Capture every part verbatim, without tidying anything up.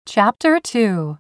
Chapter two.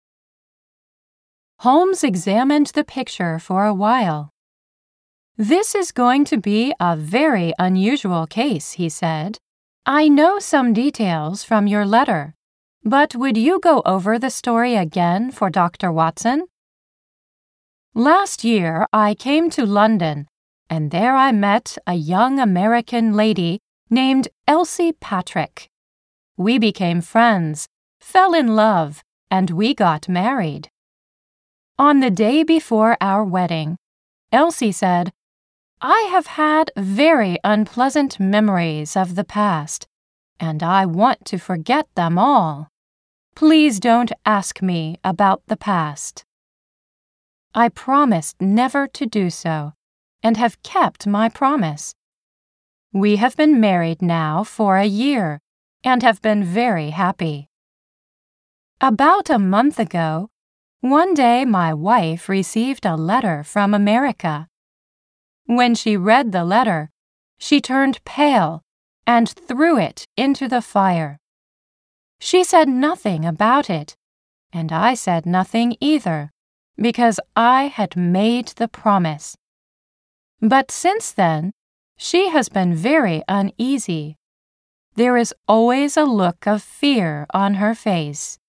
Holmes examined the picture for a while. "This is going to be a very unusual case," he said. "I know some details from your letter, but would you go over the story again for Doctor Watson?" "Last year I came to London, and there I met a young American lady named Elsie Patrick. We became friends, fell in love, and we got married. On the day before our wedding, Elsie said, 'I have had very unpleasant memories of the past, and I want to forget them all. Please don't ask me about the past.' I promised never to do so, and have kept my promise. We have been married now for a year, and have been very happy. About a month ago, one day my wife received a letter from America. When she read the letter, she turned pale and threw it into the fire. She said nothing about it, and I said nothing either, because I had made the promise. But since then, she has been very uneasy. There is always a look of fear on her face.